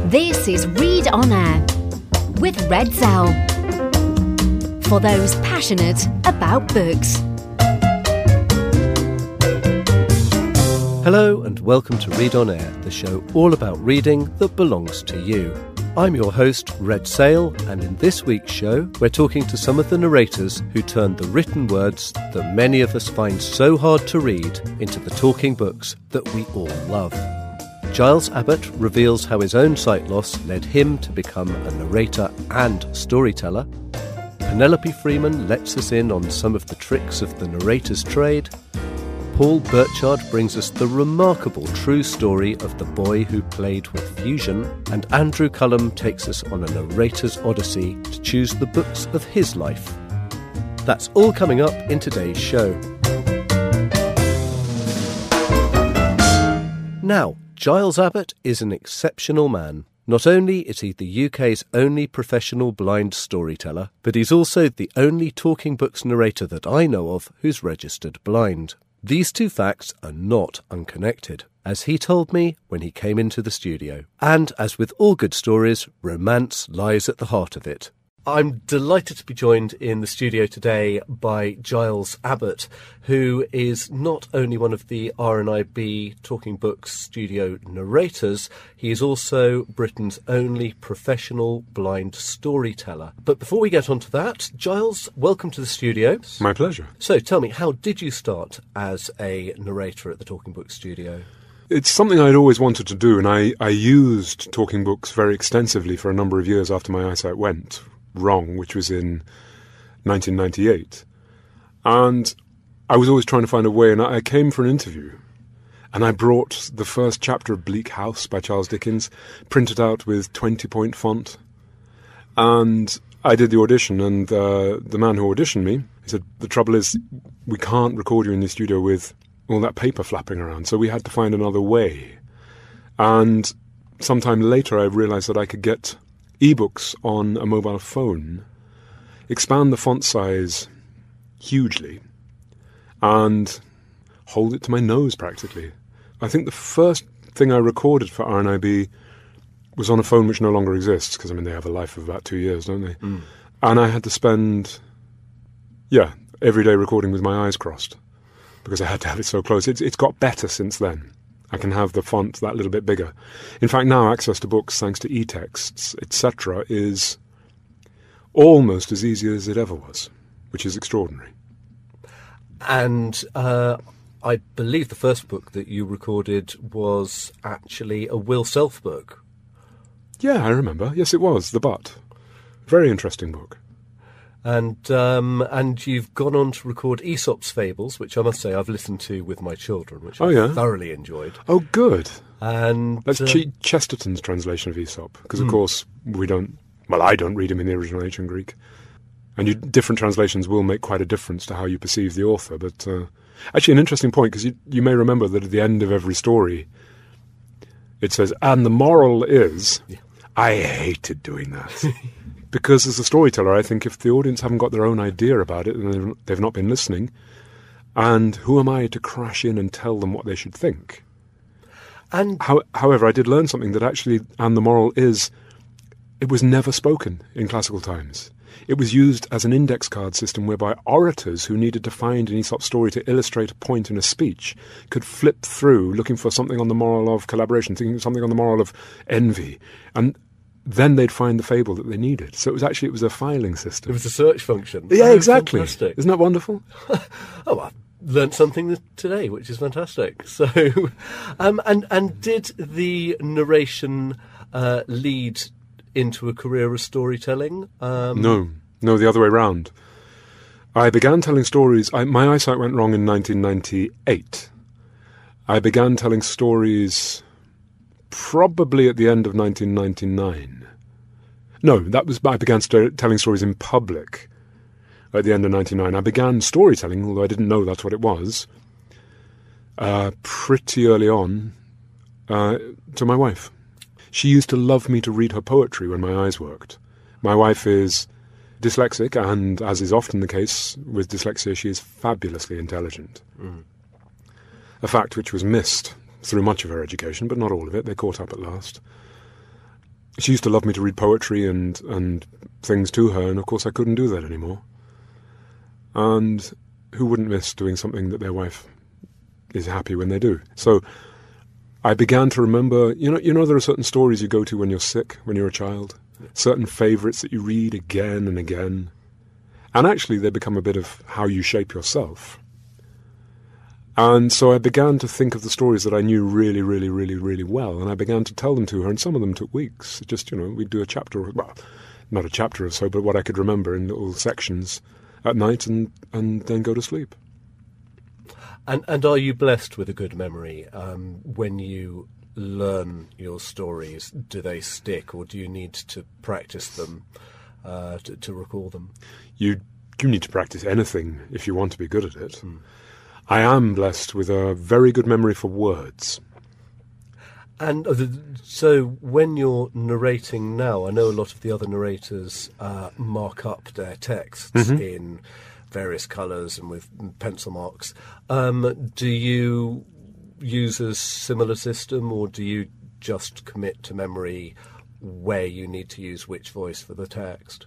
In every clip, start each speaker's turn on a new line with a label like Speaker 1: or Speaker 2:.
Speaker 1: This is Read On Air with Red Zell. For those passionate about books.
Speaker 2: Hello and welcome to Read On Air, the show all about reading that belongs to you. I'm your host, Red Zell, and in this week's show, we're talking to some of the narrators who turned the written words that many of us find so hard to read into the talking books that we all love. Giles Abbott reveals how his own sight loss led him to become a narrator and storyteller. Penelope Freeman lets us in on some of the tricks of the narrator's trade. Paul Burchard brings us the remarkable true story of the boy who played with fusion, and Andrew Cullum takes us on a narrator's odyssey to choose the books of his life. That's all coming up in today's show. Now, Giles Abbott is an exceptional man. Not only is he the UK's only professional blind storyteller, but he's also the only talking books narrator that I know of who's registered blind. These two facts are not unconnected, as he told me when he came into the studio. And as with all good stories, romance lies at the heart of it. I'm delighted to be joined in the studio today by Giles Abbott, who is not only one of the RNIB Talking Books studio narrators, he is also Britain's only professional blind storyteller. But before we get on to that, Giles, welcome to the studio.
Speaker 3: My pleasure.
Speaker 2: So tell me, how did you start as a narrator at the Talking Books studio?
Speaker 3: It's something I'd always wanted to do, and I used talking books very extensively for a number of years after my eyesight went wrong, which was in 1998. And I was always trying to find a way, and I came for an interview, and I brought the first chapter of Bleak House by Charles Dickens, printed out with 20-point font, and I did the audition, and the man who auditioned me, he said, the trouble is, we can't record you in the studio with all that paper flapping around, so we had to find another way. And sometime later I realised that I could get ebooks on a mobile phone, expand the font size hugely, and hold it to my nose practically. I think the first thing I recorded for RNIB was on a phone which no longer exists, because they have a life of about 2 years, don't they? Mm. And I had to spend, every day recording with my eyes crossed, because I had to have it so close. It's got better since then. I can have the font that little bit bigger. In fact, now access to books, thanks to e-texts, etc., is almost as easy as it ever was, which is extraordinary.
Speaker 2: And I believe the first book that you recorded was actually a Will Self book.
Speaker 3: Yeah, I remember. Yes, it was. The Butt. Very interesting book.
Speaker 2: And you've gone on to record Aesop's Fables, which I must say I've listened to with my children, which I thoroughly enjoyed.
Speaker 3: Oh, good.
Speaker 2: And
Speaker 3: that's Chesterton's translation of Aesop, because, of course, I don't read him in the original ancient Greek. And different translations will make quite a difference to how you perceive the author. But actually, an interesting point, because you may remember that at the end of every story, it says, and the moral is... Yeah. I hated doing that. Because as a storyteller, I think if the audience haven't got their own idea about it, then they've not been listening. And who am I to crash in and tell them what they should think? And however, I did learn something that actually, and the moral is, it was never spoken in classical times. It was used as an index card system whereby orators who needed to find an Aesop story to illustrate a point in a speech could flip through looking for something on the moral of collaboration, thinking something on the moral of envy. And then they'd find the fable that they needed. So it was a filing system.
Speaker 2: It was a search function.
Speaker 3: Yeah, exactly. Fantastic. Isn't that wonderful?
Speaker 2: I learned something today, which is fantastic. So, and did the narration lead into a career of storytelling?
Speaker 3: No, the other way round. I began telling stories. My eyesight went wrong in 1998. I began telling stories probably at the end of 1999. No, I began telling stories in public at the end of 1999. I began storytelling, although I didn't know that's what it was, pretty early on, to my wife. She used to love me to read her poetry when my eyes worked. My wife is dyslexic, and as is often the case with dyslexia, she is fabulously intelligent. Mm. A fact which was missed through much of her education, but not all of it. They caught up at last. she used to love me to read poetry and things to her, and of course I couldn't do that anymore. And who wouldn't miss doing something that their wife is happy when they do? So I began to remember, you know, there are certain stories you go to when you're sick, when you're a child, certain favourites that you read again and again. And actually they become a bit of how you shape yourself. And so I began to think of the stories that I knew really, really, really, really well, and I began to tell them to her, and some of them took weeks. Just, we'd do a chapter, well, not a chapter or so, but what I could remember in little sections at night and then go to sleep.
Speaker 2: And are you blessed with a good memory? When you learn your stories, do they stick, or do you need to practice them to recall them?
Speaker 3: You need to practice anything if you want to be good at it. I am blessed with a very good memory for words.
Speaker 2: And so when you're narrating now, I know a lot of the other narrators mark up their texts in various colours and with pencil marks. Do you use a similar system, or do you just commit to memory where you need to use which voice for the text?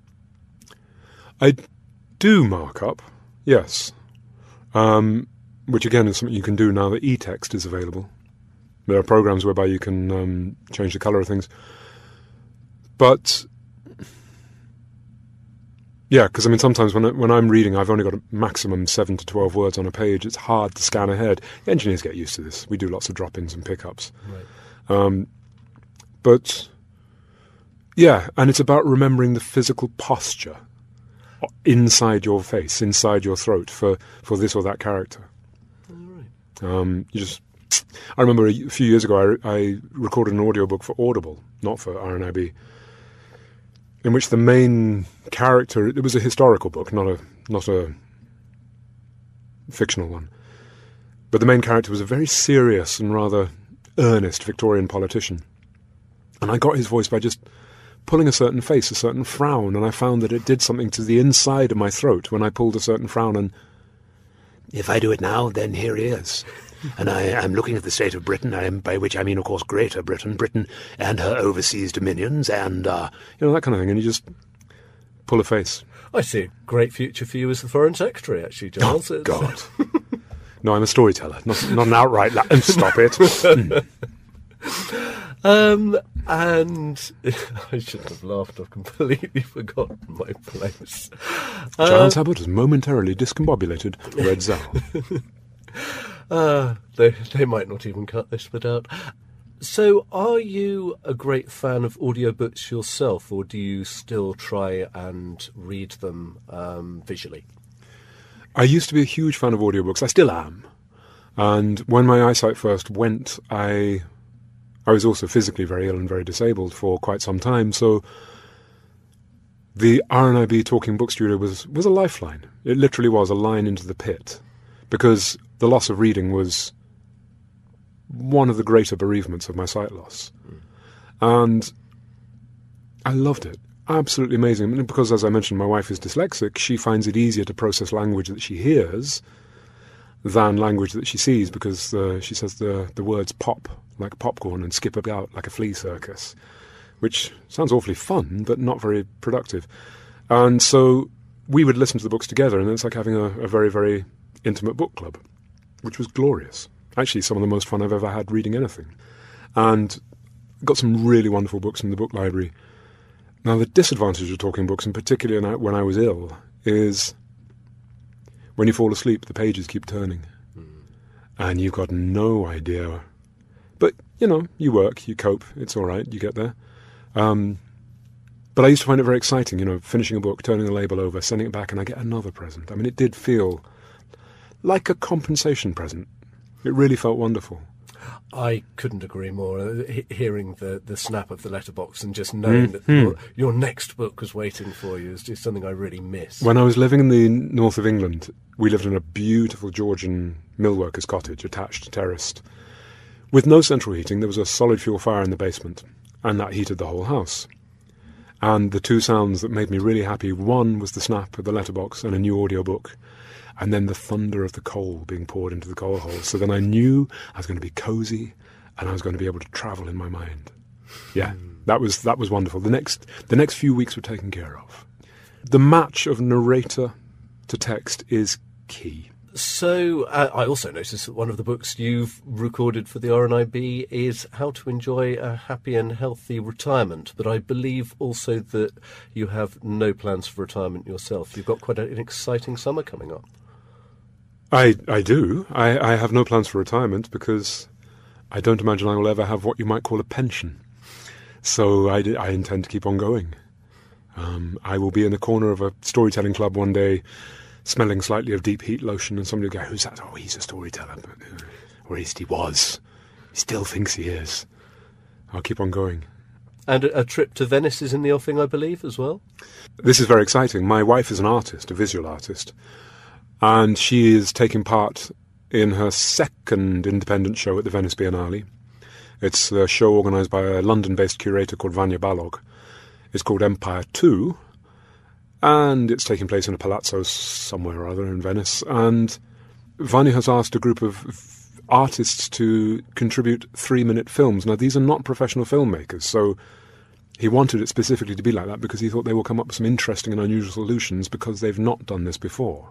Speaker 3: I do mark up, yes. Which again is something you can do now that e-text is available. There are programs whereby you can change the colour of things. But yeah, because I mean sometimes when I'm reading, I've only got a maximum 7 to 12 words on a page. It's hard to scan ahead. Engineers get used to this. We do lots of drop-ins and pickups. Right. But yeah, and it's about remembering the physical posture inside your face, inside your throat for this or that character. Right. I remember a few years ago I recorded an audiobook for Audible, not for RNIB, in which the main character, it was a historical book, not a fictional one, but the main character was a very serious and rather earnest Victorian politician. And I got his voice by just pulling a certain face, a certain frown, and I found that it did something to the inside of my throat when I pulled a certain frown. And if I do it now, then here he is. And I am looking at the state of Britain, by which I mean, of course, Greater Britain and her overseas dominions, and, that kind of thing. And you just pull a face.
Speaker 2: I see a great future for you as the Foreign Secretary, actually, Giles.
Speaker 3: Oh, God. No, I'm a storyteller, not an outright... Stop it.
Speaker 2: And I shouldn't have laughed. I've completely forgotten my place.
Speaker 3: Giles Abbott has momentarily discombobulated Red Zal.
Speaker 2: They might not even cut this bit out. So are you a great fan of audiobooks yourself, or do you still try and read them visually?
Speaker 3: I used to be a huge fan of audiobooks. I still am. And when my eyesight first went, I was also physically very ill and very disabled for quite some time, so the RNIB Talking Book Studio was a lifeline. It literally was a line into the pit, because the loss of reading was one of the greater bereavements of my sight loss. And I loved it. Absolutely amazing. I mean, because, as I mentioned, my wife is dyslexic, she finds it easier to process language that she hears than language that she sees, because she says the words pop like popcorn and skip about like a flea circus, which sounds awfully fun, but not very productive. And so we would listen to the books together, and it's like having a very, very intimate book club, which was glorious. Actually, some of the most fun I've ever had reading anything. And got some really wonderful books in the book library. Now, the disadvantage of talking books, and particularly when I was ill, is when you fall asleep, the pages keep turning. And you've got no idea. But, you work, you cope, it's all right, you get there. But I used to find it very exciting, finishing a book, turning the label over, sending it back, and I get another present. I mean, it did feel like a compensation present. It really felt wonderful.
Speaker 2: I couldn't agree more. Hearing the snap of the letterbox and just knowing that your next book was waiting for you is just something I really miss.
Speaker 3: When I was living in the north of England, we lived in a beautiful Georgian millworker's cottage, attached, terraced. With no central heating, there was a solid fuel fire in the basement, and that heated the whole house. And the two sounds that made me really happy, one was the snap of the letterbox and a new audiobook, and then the thunder of the coal being poured into the coal hole. So then I knew I was going to be cosy, and I was going to be able to travel in my mind. Yeah, That was wonderful. The next few weeks were taken care of. The match of narrator to text is key.
Speaker 2: So I also noticed that one of the books you've recorded for the RNIB is How to Enjoy a Happy and Healthy Retirement, but I believe also that you have no plans for retirement yourself. You've got quite an exciting summer coming up.
Speaker 3: I do. I have no plans for retirement because I don't imagine I will ever have what you might call a pension. So I intend to keep on going. I will be in the corner of a storytelling club one day, smelling slightly of deep heat lotion, and somebody will go, "Who's that?" "Oh, he's a storyteller." Or at least he was. He still thinks he is. I'll keep on going.
Speaker 2: And a trip to Venice is in the offing, I believe, as well?
Speaker 3: This is very exciting. My wife is an artist, a visual artist, and she is taking part in her second independent show at the Venice Biennale. It's a show organised by a London-based curator called Vanya Balog. It's called Empire 2, and it's taking place in a palazzo somewhere or other in Venice. And Vanya has asked a group of artists to contribute 3-minute films. Now, these are not professional filmmakers, so he wanted it specifically to be like that because he thought they will come up with some interesting and unusual solutions because they've not done this before.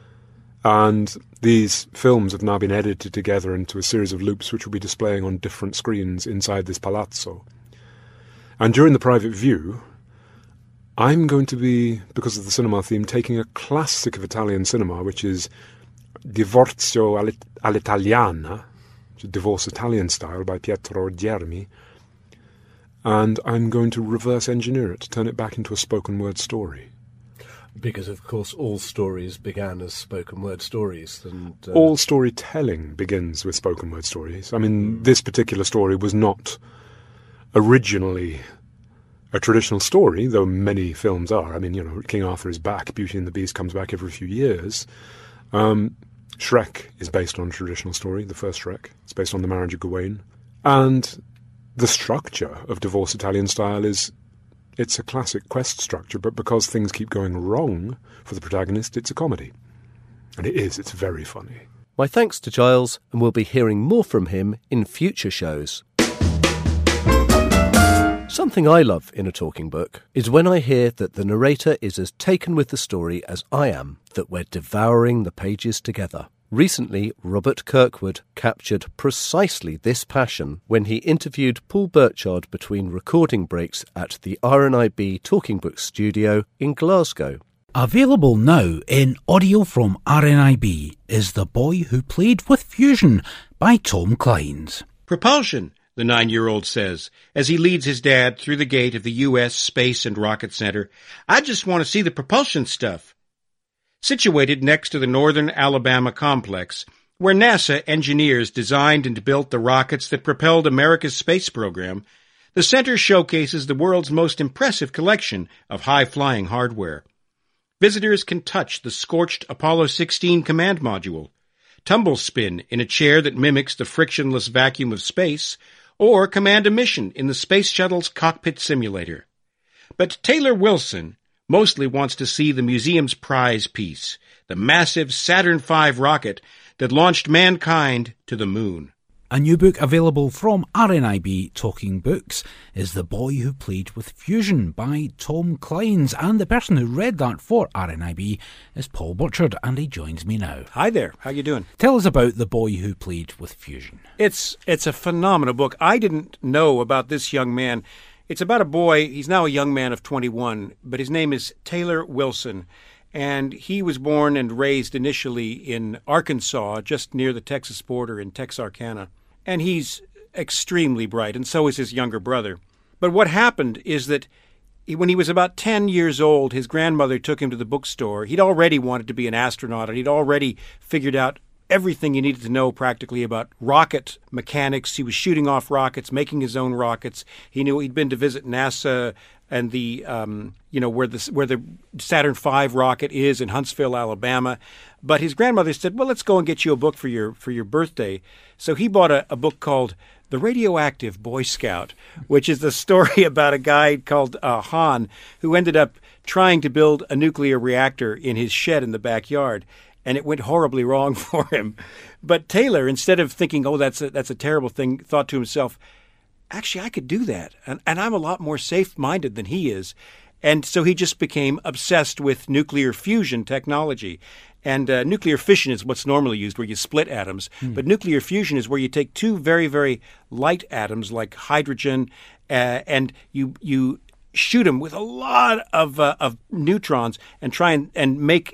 Speaker 3: And these films have now been edited together into a series of loops which will be displaying on different screens inside this palazzo. And during the private view, I'm going to be, because of the cinema theme, taking a classic of Italian cinema, which is Divorzio all'Italiana, Divorce Italian Style by Pietro Germi, and I'm going to reverse engineer it, turn it back into a spoken word story.
Speaker 2: Because, of course, all stories began as spoken word stories. And
Speaker 3: all storytelling begins with spoken word stories. I mean, this particular story was not originally a traditional story, though many films are. I mean, you know, King Arthur is back, Beauty and the Beast comes back every few years. Shrek is based on a traditional story, the first Shrek. It's based on the marriage of Gawain. And the structure of Divorce Italian Style it's a classic quest structure, but because things keep going wrong for the protagonist, it's a comedy. And it's very funny.
Speaker 2: My thanks to Giles, and we'll be hearing more from him in future shows. Something I love in a talking book is when I hear that the narrator is as taken with the story as I am, that we're devouring the pages together. Recently, Robert Kirkwood captured precisely this passion when he interviewed Paul Burchard between recording breaks at the RNIB Talking Books studio in Glasgow.
Speaker 4: Available now in audio from RNIB is The Boy Who Played with Fusion by Tom Kleins.
Speaker 5: Propulsion, the 9-year-old says, as he leads his dad through the gate of the U.S. Space and Rocket Center. I just want to see the propulsion stuff. Situated next to the Northern Alabama complex, where NASA engineers designed and built the rockets that propelled America's space program, the center showcases the world's most impressive collection of high-flying hardware. Visitors can touch the scorched Apollo 16 command module, tumble spin in a chair that mimics the frictionless vacuum of space, or command a mission in the Space Shuttle's cockpit simulator. But Taylor Wilson mostly wants to see the museum's prize piece, the massive Saturn V rocket that launched mankind to the moon.
Speaker 4: A new book available from RNIB Talking Books is The Boy Who Played with Fusion by Tom Kleins, and the person who read that for RNIB is Paul Burchard, and he joins me now.
Speaker 5: Hi there, how you doing?
Speaker 4: Tell us about The Boy Who Played with Fusion.
Speaker 5: It's a phenomenal book. I didn't know about this young man. It's about a boy, he's now a young man of 21, but his name is Taylor Wilson, and he was born and raised initially in Arkansas, just near the Texas border in Texarkana. And he's extremely bright, and so is his younger brother. But what happened is that when he was about 10 years old, his grandmother took him to the bookstore. He'd already wanted to be an astronaut, and he'd already figured out everything he needed to know practically about rocket mechanics. He was shooting off rockets, making his own rockets. He knew he'd been to visit NASA and the where the Saturn V rocket is in Huntsville, Alabama. But his grandmother said, "Well, let's go and get you a book for your birthday." So he bought a book called The Radioactive Boy Scout, which is the story about a guy called Han who ended up trying to build a nuclear reactor in his shed in the backyard, and it went horribly wrong for him. But Taylor, instead of thinking, "Oh, that's a terrible thing," thought to himself, actually, I could do that. And I'm a lot more safe-minded than he is. And so he just became obsessed with nuclear fusion technology. And nuclear fission is what's normally used, where you split atoms. But nuclear fusion is where you take two very, very light atoms, like hydrogen, and you shoot them with a lot of neutrons and try and make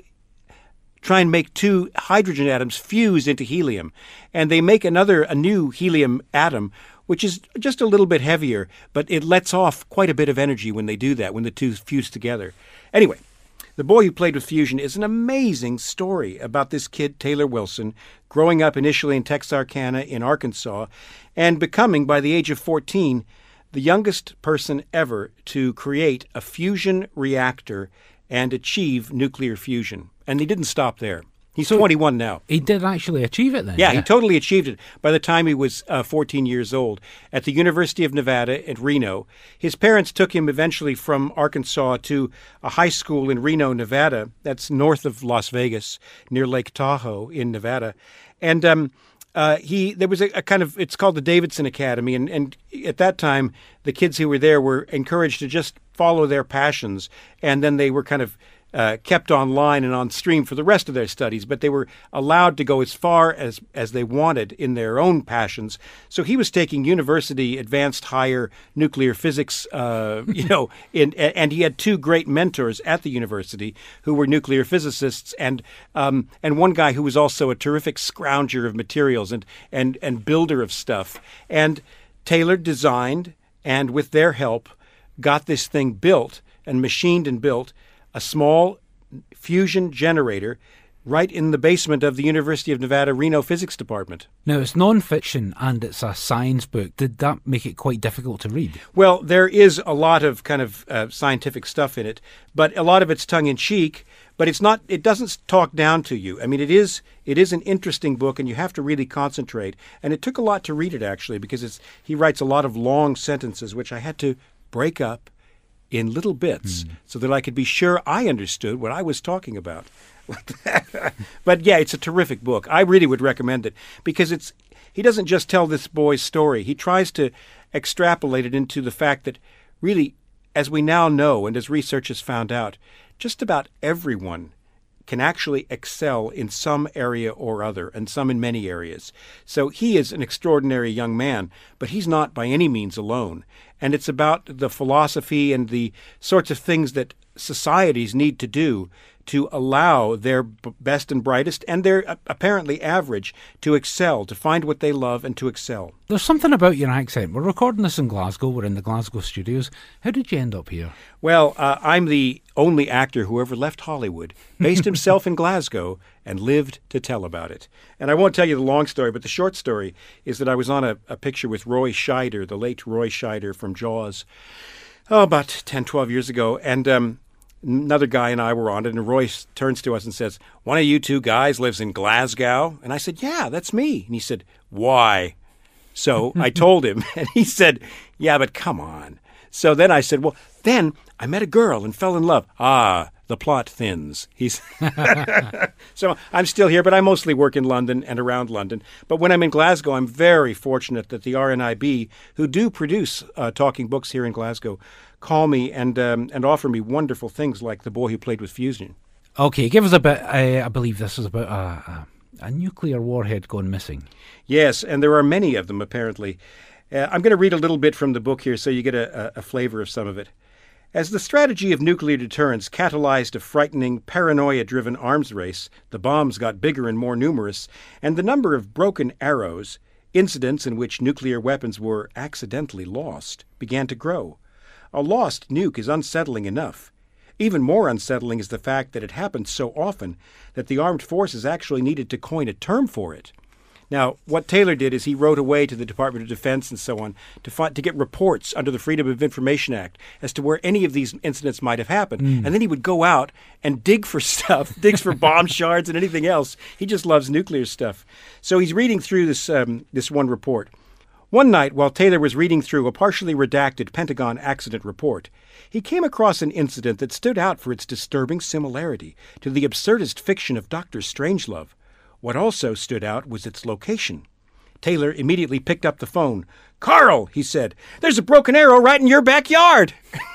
Speaker 5: two hydrogen atoms fuse into helium. And they make a new helium atom, which is just a little bit heavier, but it lets off quite a bit of energy when they do that, when the two fuse together. Anyway, The Boy Who Played with Fusion is an amazing story about this kid, Taylor Wilson, growing up initially in Texarkana in Arkansas and becoming, by the age of 14, the youngest person ever to create a fusion reactor and achieve nuclear fusion. And he didn't stop there. He's 21 now.
Speaker 4: He did actually achieve it then?
Speaker 5: Yeah, he totally achieved it by the time he was 14 years old. At the University of Nevada at Reno, his parents took him eventually from Arkansas to a high school in Reno, Nevada. That's north of Las Vegas, near Lake Tahoe in Nevada. And there was a kind of, it's called the Davidson Academy. And at that time, the kids who were there were encouraged to just follow their passions. And then they were kind of kept online and on stream for the rest of their studies, but they were allowed to go as far as they wanted in their own passions. So he was taking university advanced higher nuclear physics, and he had two great mentors at the university who were nuclear physicists, and one guy who was also a terrific scrounger of materials and builder of stuff. And Taylor designed, and with their help, got this thing built and machined and built, a small fusion generator right in the basement of the University of Nevada Reno Physics Department.
Speaker 4: Now, it's non-fiction and it's a science book. Did that make it quite difficult to read?
Speaker 5: Well, there is a lot of kind of scientific stuff in it, but a lot of it's tongue-in-cheek, but it doesn't talk down to you. I mean, it is an interesting book, and you have to really concentrate. And it took a lot to read it, actually, because he writes a lot of long sentences, which I had to break up in little bits so that I could be sure I understood what I was talking about. But yeah, it's a terrific book. I really would recommend it because he doesn't just tell this boy's story. He tries to extrapolate it into the fact that really, as we now know and as research has found out, just about everyone can actually excel in some area or other, and some in many areas. So he is an extraordinary young man, but he's not by any means alone. And it's about the philosophy and the sorts of things that societies need to do to allow their best and brightest, and their apparently average, to excel, to find what they love and to excel.
Speaker 4: There's something about your accent. We're recording this in Glasgow. We're in the Glasgow studios. How did you end up here?
Speaker 5: Well, I'm the only actor who ever left Hollywood, based himself in Glasgow, and lived to tell about it. And I won't tell you the long story, but the short story is that I was on a picture with Roy Scheider, the late Roy Scheider from Jaws, about 10, 12 years ago, and another guy and I were on it, and Roy turns to us and says, "One of you two guys lives in Glasgow?" And I said, "Yeah, that's me." And he said, "Why?" So I told him, and he said, "Yeah, but come on." So then I said, "Well, then I met a girl and fell in love." Ah, the plot thins. So I'm still here, but I mostly work in London and around London. But when I'm in Glasgow, I'm very fortunate that the RNIB, who do produce talking books here in Glasgow, call me and offer me wonderful things like The Boy Who Played with Fusion.
Speaker 4: Okay, give us a bit. I believe this is about a nuclear warhead gone missing.
Speaker 5: Yes, and there are many of them, apparently. I'm going to read a little bit from the book here so you get a flavor of some of it. As the strategy of nuclear deterrence catalyzed a frightening, paranoia-driven arms race, the bombs got bigger and more numerous, and the number of broken arrows, incidents in which nuclear weapons were accidentally lost, began to grow. A lost nuke is unsettling enough. Even more unsettling is the fact that it happened so often that the armed forces actually needed to coin a term for it. Now, what Taylor did is he wrote away to the Department of Defense and so on to get reports under the Freedom of Information Act as to where any of these incidents might have happened. And then he would go out and dig for stuff, digs for bomb shards and anything else. He just loves nuclear stuff. So he's reading through this one report. One night, while Taylor was reading through a partially redacted Pentagon accident report, he came across an incident that stood out for its disturbing similarity to the absurdist fiction of Dr. Strangelove. What also stood out was its location. Taylor immediately picked up the phone. "Carl," he said, "there's a broken arrow right in your backyard."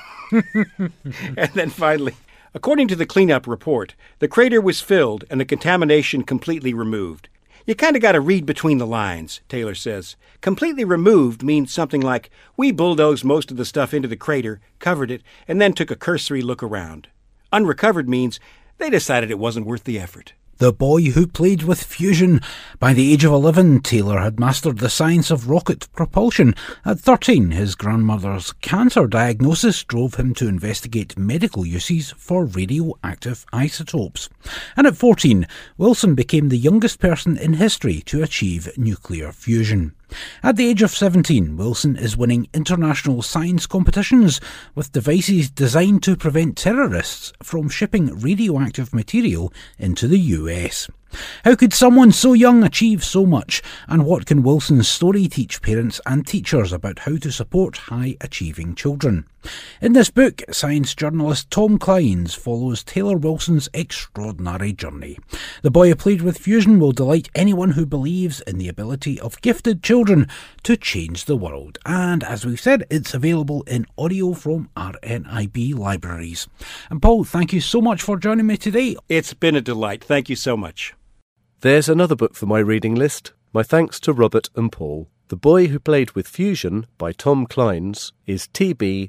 Speaker 5: And then finally, according to the cleanup report, the crater was filled and the contamination completely removed. You kind of got to read between the lines, Taylor says. Completely removed means something like, we bulldozed most of the stuff into the crater, covered it, and then took a cursory look around. Unrecovered means they decided it wasn't worth the effort.
Speaker 4: The Boy Who Played with Fusion. By the age of 11, Taylor had mastered the science of rocket propulsion. At 13, his grandmother's cancer diagnosis drove him to investigate medical uses for radioactive isotopes. And at 14, Wilson became the youngest person in history to achieve nuclear fusion. At the age of 17, Wilson is winning international science competitions with devices designed to prevent terrorists from shipping radioactive material into the US. How could someone so young achieve so much? And what can Wilson's story teach parents and teachers about how to support high-achieving children? In this book, science journalist Tom Clines follows Taylor Wilson's extraordinary journey. The Boy Who Played with Fusion will delight anyone who believes in the ability of gifted children to change the world. And as we've said, it's available in audio from RNIB libraries. And Paul, thank you so much for joining me today.
Speaker 5: It's been a delight. Thank you so much.
Speaker 2: There's another book for my reading list. My thanks to Robert and Paul. The Boy Who Played with Fusion by Tom Clines is TB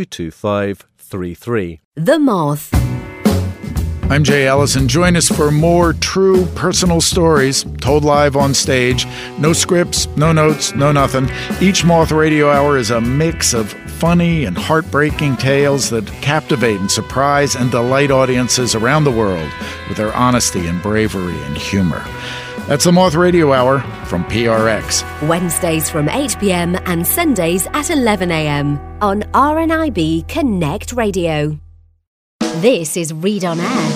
Speaker 2: 22533.
Speaker 1: The Moth.
Speaker 6: I'm Jay Ellison. Join us for more true personal stories told live on stage. No scripts, no notes, no nothing. Each Moth Radio Hour is a mix of funny and heartbreaking tales that captivate and surprise and delight audiences around the world with their honesty and bravery and humor. That's the Moth Radio Hour from PRX.
Speaker 1: Wednesdays from 8 p.m. and Sundays at 11 a.m. on RNIB Connect Radio. This is Read on Air.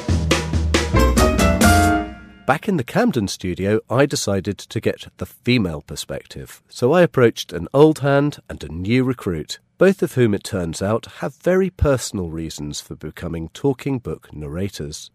Speaker 2: Back in the Camden studio, I decided to get the female perspective, so I approached an old hand and a new recruit, both of whom, it turns out, have very personal reasons for becoming talking book narrators.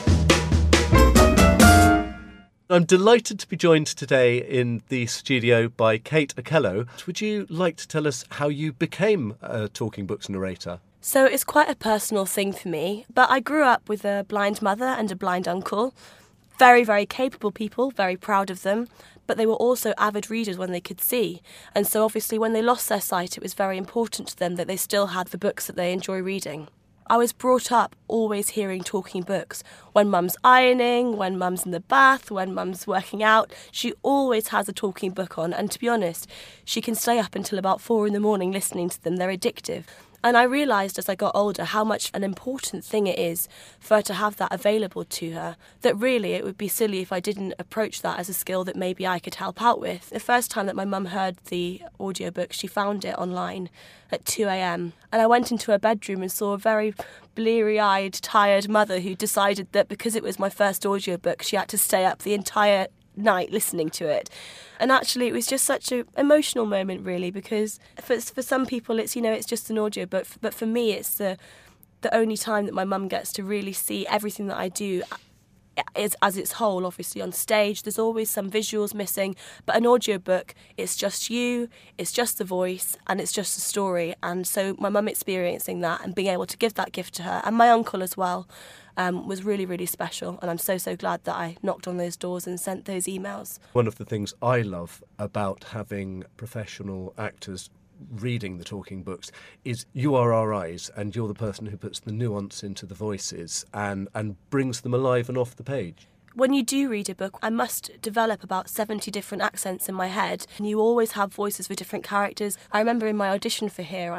Speaker 2: I'm delighted to be joined today in the studio by Kate Okello. Would you like to tell us how you became a talking books narrator?
Speaker 7: So it's quite a personal thing for me, but I grew up with a blind mother and a blind uncle. Very, very capable people, very proud of them, but they were also avid readers when they could see. And so obviously when they lost their sight, it was very important to them that they still had the books that they enjoy reading. I was brought up always hearing talking books. When Mum's ironing, when Mum's in the bath, when Mum's working out, she always has a talking book on. And to be honest, she can stay up until about 4 a.m. listening to them. They're addictive. And I realised as I got older how much an important thing it is for her to have that available to her, that really it would be silly if I didn't approach that as a skill that maybe I could help out with. The first time that my mum heard the audiobook, she found it online at 2 a.m. And I went into her bedroom and saw a very bleary-eyed, tired mother who decided that because it was my first audiobook, she had to stay up the entire night listening to it. And actually it was just such an emotional moment, really, because for some people it's, you know, it's just an audiobook, but for me it's the only time that my mum gets to really see everything that I do as its whole. Obviously on stage there's always some visuals missing, but an audiobook, it's just you, it's just the voice, and it's just the story. And so my mum experiencing that and being able to give that gift to her, and my uncle as well, was really, really special. And I'm so glad that I knocked on those doors and sent those emails.
Speaker 2: One of the things I love about having professional actors reading the talking books is you are our eyes, and you're the person who puts the nuance into the voices and brings them alive and off the page.
Speaker 7: When you do read a book, I must develop about 70 different accents in my head, and you always have voices for different characters. I remember in my audition for Here,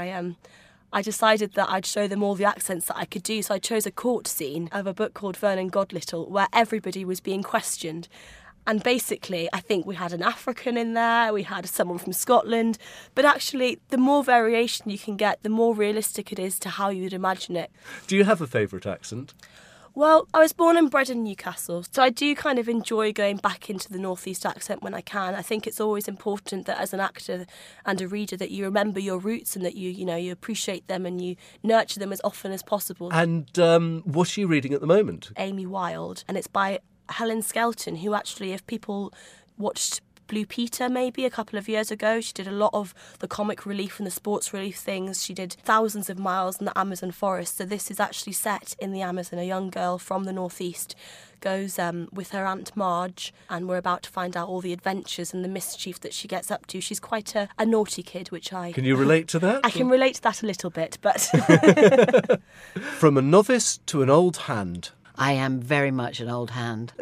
Speaker 7: I decided that I'd show them all the accents that I could do, so I chose a court scene of a book called Vernon Godlittle where everybody was being questioned. And basically, I think we had an African in there, we had someone from Scotland, but actually the more variation you can get, the more realistic it is to how you would imagine it.
Speaker 2: Do you have a favourite accent?
Speaker 7: Well, I was born and bred in Newcastle, so I do kind of enjoy going back into the North East accent when I can. I think it's always important that as an actor and a reader that you remember your roots and that you appreciate them and you nurture them as often as possible.
Speaker 2: And what are you reading at the moment?
Speaker 7: Amy Wilde, and it's by Helen Skelton, who actually, if people watched Blue Peter maybe a couple of years ago. She did a lot of the comic relief and the sports relief things. She did thousands of miles in the Amazon forest. So this is actually set in the Amazon. A young girl from the northeast goes with her Aunt Marge, and we're about to find out all the adventures and the mischief that she gets up to. She's quite a naughty kid, which I...
Speaker 2: Can you relate to that?
Speaker 7: I can relate to that a little bit, but...
Speaker 2: From a novice to an old hand.
Speaker 8: I am very much an old hand.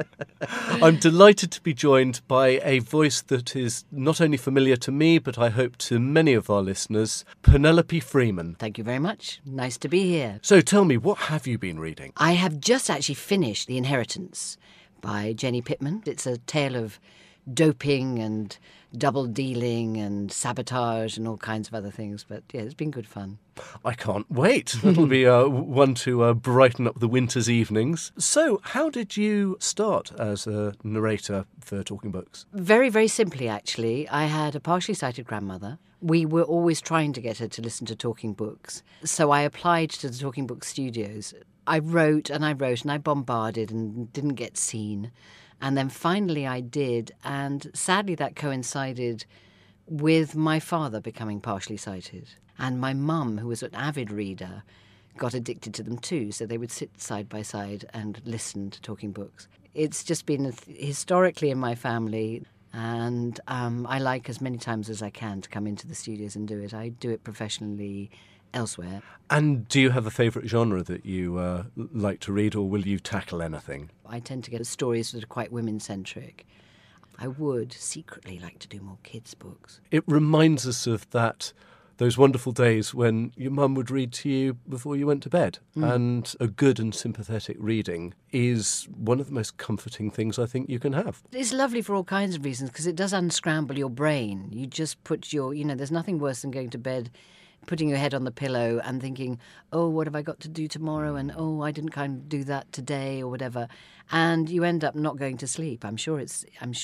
Speaker 2: I'm delighted to be joined by a voice that is not only familiar to me, but I hope to many of our listeners, Penelope Freeman.
Speaker 8: Thank you very much. Nice to be here.
Speaker 2: So tell me, what have you been reading?
Speaker 8: I have just actually finished The Inheritance by Jenny Pittman. It's a tale of doping and double dealing and sabotage and all kinds of other things. But yeah, it's been good fun.
Speaker 2: I can't wait. That'll be one to brighten up the winter's evenings. So how did you start as a narrator for Talking Books?
Speaker 8: Very, very simply, actually. I had a partially sighted grandmother. We were always trying to get her to listen to Talking Books. So I applied to the Talking Books studios. I wrote and I bombarded and didn't get seen. And then finally I did, and sadly that coincided with my father becoming partially sighted. And my mum, who was an avid reader, got addicted to them too, so they would sit side by side and listen to Talking Books. It's just been historically in my family, and I like as many times as I can to come into the studios and do it. I do it professionally elsewhere.
Speaker 2: And do you have a favourite genre that you like to read, or will you tackle anything?
Speaker 8: I tend to get stories that are quite women-centric. I would secretly like to do more kids' books.
Speaker 2: It reminds us of those wonderful days when your mum would read to you before you went to bed. And a good and sympathetic reading is one of the most comforting things I think you can have.
Speaker 8: It's lovely for all kinds of reasons, because it does unscramble your brain. You just put there's nothing worse than going to bed, putting your head on the pillow and thinking, oh, what have I got to do tomorrow? And, oh, I didn't kind of do that today or whatever. And you end up not going to sleep. I'm sure it's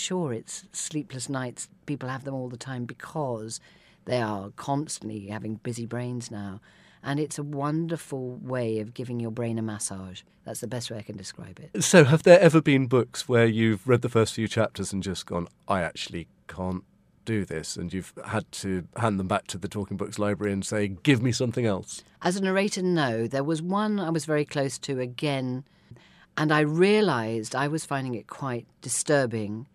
Speaker 8: sleepless nights. People have them all the time because they are constantly having busy brains now. And it's a wonderful way of giving your brain a massage. That's the best way I can describe it.
Speaker 2: So have there ever been books where you've read the first few chapters and just gone, I actually can't do this, and you've had to hand them back to the Talking Books library and say, give me something else?
Speaker 8: As a narrator, no. There was one I was very close to again, and I realised I was finding it quite disturbing,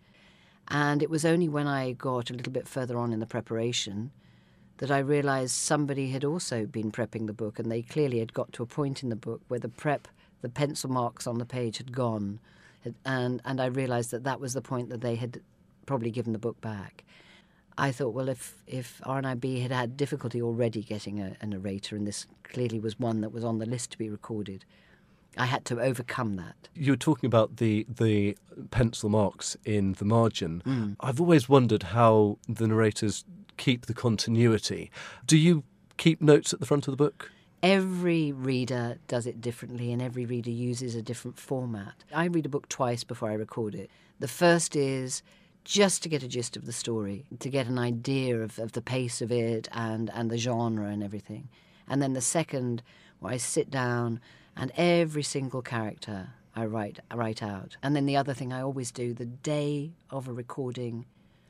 Speaker 8: and it was only when I got a little bit further on in the preparation that I realised somebody had also been prepping the book, and they clearly had got to a point in the book where the pencil marks on the page had gone, and I realised that was the point that they had probably given the book back. I thought, well, if RNIB had had difficulty already getting a narrator, and this clearly was one that was on the list to be recorded, I had to overcome that.
Speaker 2: You were talking about the pencil marks in the margin. I've always wondered how the narrators keep the continuity. Do you keep notes at the front of the book?
Speaker 8: Every reader does it differently, and every reader uses a different format. I read a book twice before I record it. The first is just to get a gist of the story, to get an idea of the pace of it and the genre and everything. And then the second, where I sit down and every single character I write out. And then the other thing I always do, the day of a recording,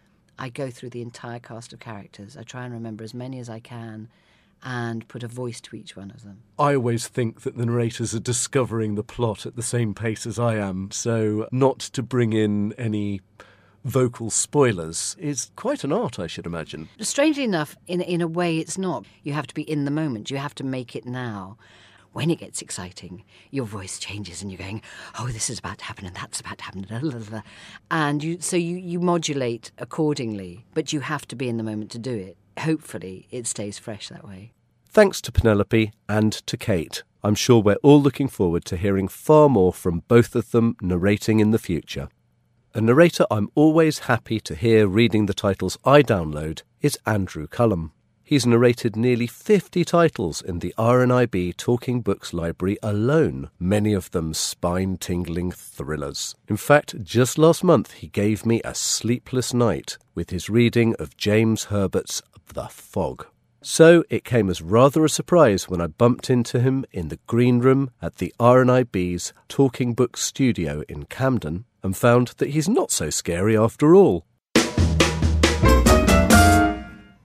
Speaker 8: I go through the entire cast of characters. I try and remember as many as I can and put a voice to each one of them.
Speaker 2: I always think that the narrators are discovering the plot at the same pace as I am, so not to bring in any vocal spoilers is quite an art, I should imagine.
Speaker 8: Strangely enough, in a way it's not. You have to be in the moment. You have to make it now. When it gets exciting, your voice changes and you're going, oh, this is about to happen and that's about to happen. Blah, blah, blah. And you modulate accordingly, but you have to be in the moment to do it. Hopefully it stays fresh that way.
Speaker 2: Thanks to Penelope and to Kate. I'm sure we're all looking forward to hearing far more from both of them narrating in the future. A narrator I'm always happy to hear reading the titles I download is Andrew Cullum. He's narrated nearly 50 titles in the RNIB Talking Books library alone, many of them spine-tingling thrillers. In fact, just last month he gave me a sleepless night with his reading of James Herbert's The Fog. So it came as rather a surprise when I bumped into him in the green room at the RNIB's Talking Books studio in Camden and found that he's not so scary after all.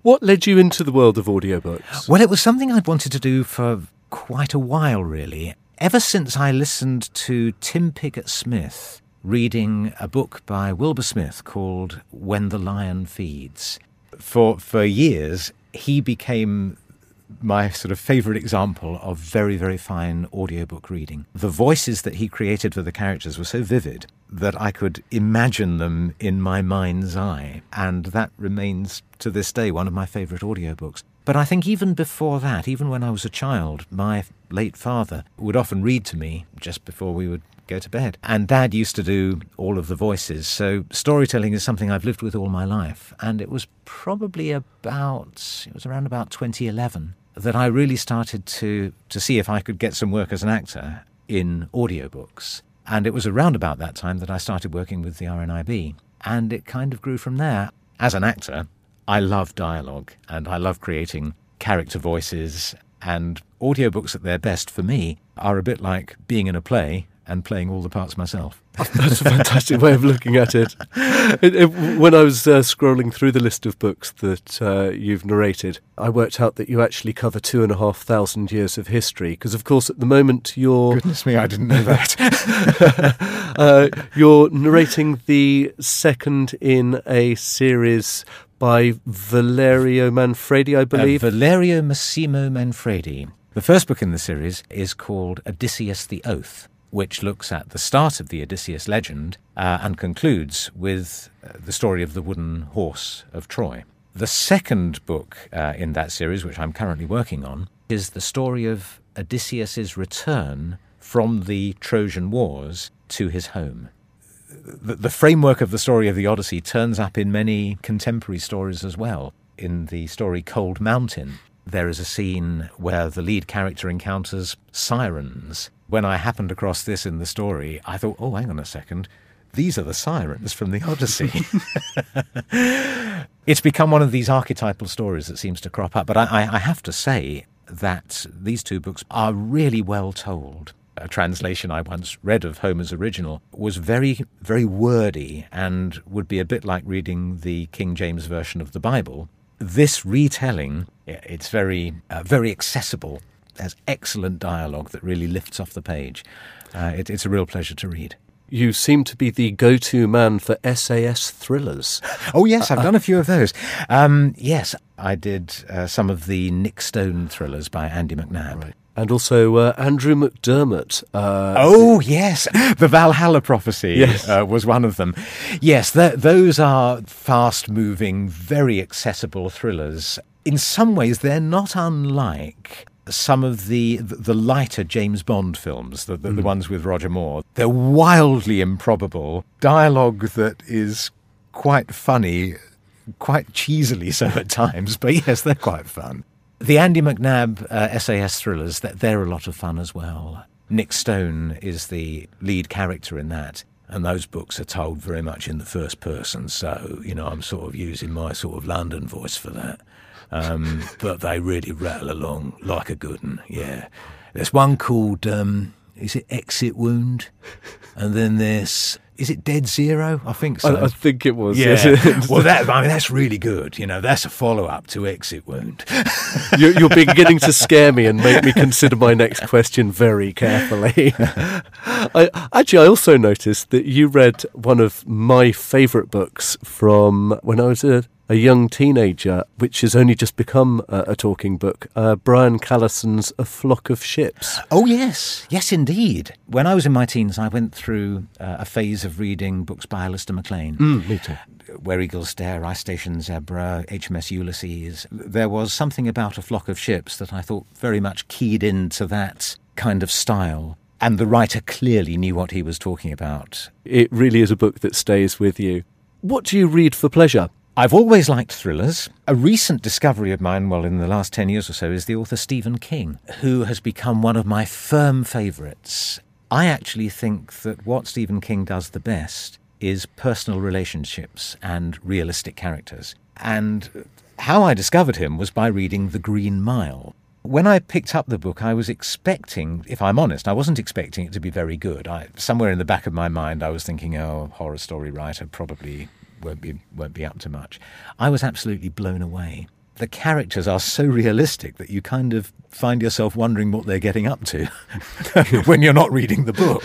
Speaker 2: What led you into the world of audiobooks?
Speaker 9: Well, it was something I'd wanted to do for quite a while, really. Ever since I listened to Tim Pigott-Smith reading a book by Wilbur Smith called When the Lion Feeds. For years, he became my sort of favourite example of very, very fine audiobook reading. The voices that he created for the characters were so vivid that I could imagine them in my mind's eye, and that remains to this day one of my favourite audiobooks. But I think even before that, even when I was a child, my late father would often read to me just before we would go to bed. And Dad used to do all of the voices. So storytelling is something I've lived with all my life. And it was probably around about 2011 that I really started to see if I could get some work as an actor in audiobooks. And it was around about that time that I started working with the RNIB. And it kind of grew from there. As an actor, I love dialogue and I love creating character voices. And audiobooks at their best for me are a bit like being in a play and playing all the parts myself.
Speaker 2: That's a fantastic way of looking at it. When I was scrolling through the list of books that you've narrated, I worked out that you actually cover 2,500 years of history, because, of course, at the moment you're...
Speaker 9: Goodness me, I didn't know that.
Speaker 2: You're narrating the second in a series by Valerio Manfredi, I believe.
Speaker 9: Valerio Massimo Manfredi. The first book in the series is called Odysseus the Oath, which looks at the start of the Odysseus legend and concludes with the story of the wooden horse of Troy. The second book in that series, which I'm currently working on, is the story of Odysseus's return from the Trojan Wars to his home. The framework of the story of the Odyssey turns up in many contemporary stories as well. In the story Cold Mountain, there is a scene where the lead character encounters sirens. When I happened across this in the story, I thought, oh, hang on a second, these are the sirens from the Odyssey. It's become one of these archetypal stories that seems to crop up. But I have to say that these two books are really well told. A translation I once read of Homer's original was very, very wordy and would be a bit like reading the King James version of the Bible. This retelling, it's very, very accessible. There's excellent dialogue that really lifts off the page. It's a real pleasure to read.
Speaker 2: You seem to be the go-to man for SAS thrillers.
Speaker 9: Oh, yes, I've done a few of those. Yes, I did some of the Nick Stone thrillers by Andy McNab.
Speaker 2: Right. And also Andrew McDermott.
Speaker 9: Oh, yes. The Valhalla Prophecy was one of them. Yes, those are fast-moving, very accessible thrillers. In some ways, they're not unlike some of the lighter James Bond films, the ones with Roger Moore. They're wildly improbable. Dialogue that is quite funny, quite cheesily so at times, but yes, they're quite fun. The Andy McNab SAS thrillers, they're a lot of fun as well. Nick Stone is the lead character in that, and those books are told very much in the first person, so, I'm sort of using my sort of London voice for that. But they really rattle along like a good one, yeah. There's one called, is it Exit Wound? And then there's... Is it Dead Zero? I think so.
Speaker 2: I think it was.
Speaker 9: Yeah. Yes. Well, that's really good. That's a follow-up to Exit Wound.
Speaker 2: You're beginning to scare me and make me consider my next question very carefully. I also noticed that you read one of my favourite books from when I was a young teenager, which has only just become a talking book, Brian Callison's A Flock of Ships.
Speaker 9: Oh, yes. Yes, indeed. When I was in my teens, I went through a phase of reading books by Alistair MacLean.
Speaker 2: Me too.
Speaker 9: Where Eagles Dare, Ice Station Zebra, HMS Ulysses. There was something about A Flock of Ships that I thought very much keyed into that kind of style. And the writer clearly knew what he was talking about.
Speaker 2: It really is a book that stays with you. What do you read for pleasure?
Speaker 9: I've always liked thrillers. A recent discovery of mine, in the last 10 years or so, is the author Stephen King, who has become one of my firm favourites. I actually think that what Stephen King does the best is personal relationships and realistic characters. And how I discovered him was by reading The Green Mile. When I picked up the book, I was expecting, if I'm honest, I wasn't expecting it to be very good. Somewhere in the back of my mind, I was thinking, a horror story writer probably won't be up to much. I was absolutely blown away. the characters are so realistic that you kind of find yourself wondering what they're getting up to when you're not reading the book.